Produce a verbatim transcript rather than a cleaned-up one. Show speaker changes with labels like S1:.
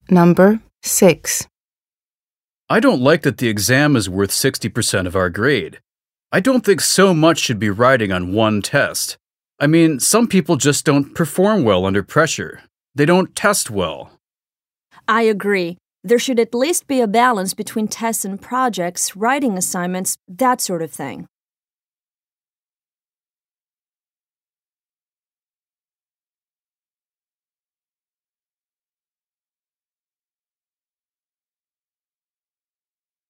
S1: Number six.
S2: I don't like that the exam is worth sixty percent of our grade. I don't think so much should be riding on one test. I mean, some people just don't perform well under pressure. They don't test well.
S3: I agree. There should at least be a balance between tests and projects, writing assignments, that sort of thing.